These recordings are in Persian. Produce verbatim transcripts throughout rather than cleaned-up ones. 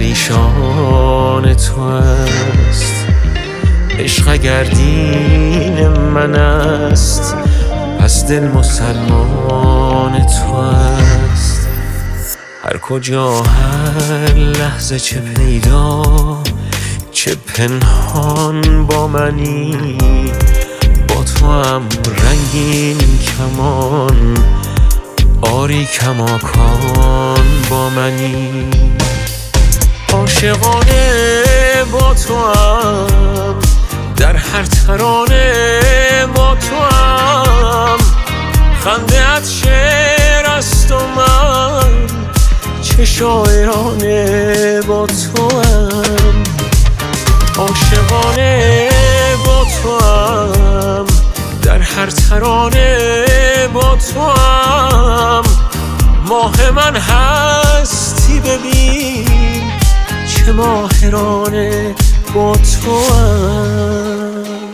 پریشان تو است. عشق اگر دین من است، پس دل مسلمان تو است. هر کجا هر لحظه چه پیدا چه پنهان با منی، با تو هم رنگین کمان آری کماکان با منی. عاشقانه با تو هم در هر ترانه با تو هم، خنده ات شعر است و من چه شاعرانه با تو هم. عاشقانه با تو هم در هر ترانه با تو هم، ماه من هستی ببین چه ماهرانه با تو هم.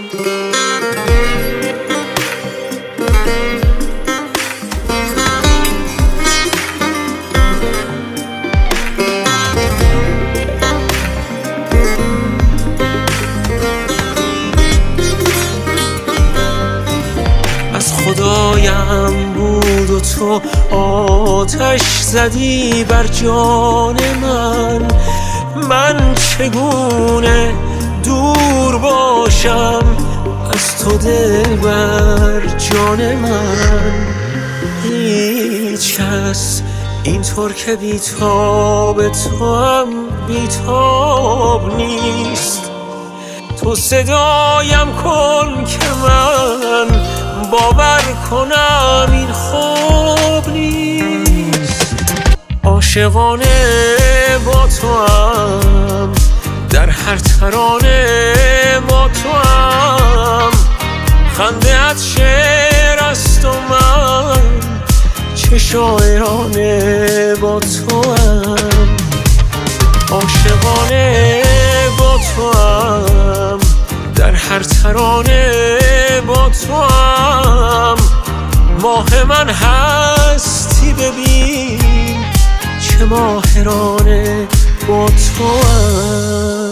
خدایم بود و تو آتش زدی بر جان من، من چگونه دور باشم از تو دلبر جان من. هیچ کس اینطور که بیتاب تو هم بیتاب نیست. تو صدایم کن که من باور کنم این خواب نیست. عاشقانه با تو هم در هر ترانه با تو هم، خنده ات شعر است و من چه شاعرانه با تو هم. عاشقانه با تو هم در هر ترانه با تو هم، ماه من هستی ببین چه ماهرانه با تو هم.